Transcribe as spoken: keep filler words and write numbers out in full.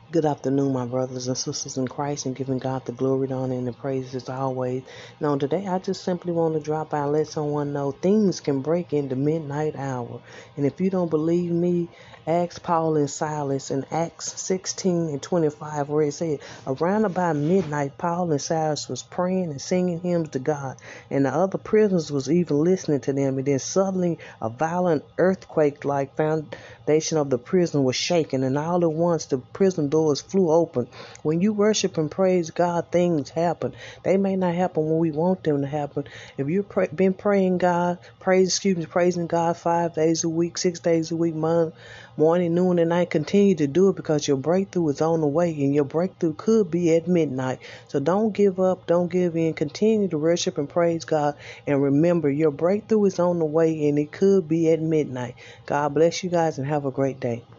Good afternoon, my brothers and sisters in Christ, and giving God the glory, the honor, and the praise as always. Now, today I just simply want to drop by and let someone know things can break in the midnight hour. And if you don't believe me, ask Paul and Silas in Acts sixteen and twenty-five, where it said, around about midnight, Paul and Silas was praying and singing hymns to God, and the other prisoners was even listening to them. And then suddenly, a violent earthquake-like foundation of the prison was shaken, and all at once the prison doors flew open. When you worship and praise God, things happen. They may not happen when we want them to happen. If you've pray, been praying God, praise, excuse me, praising God five days a week, six days a week, month, morning, noon, and night, continue to do it, because your breakthrough is on the way, and your breakthrough could be at midnight. So don't give up, don't give in. Continue to worship and praise God, and remember, your breakthrough is on the way, and it could be at midnight. God bless you guys, and have a great day.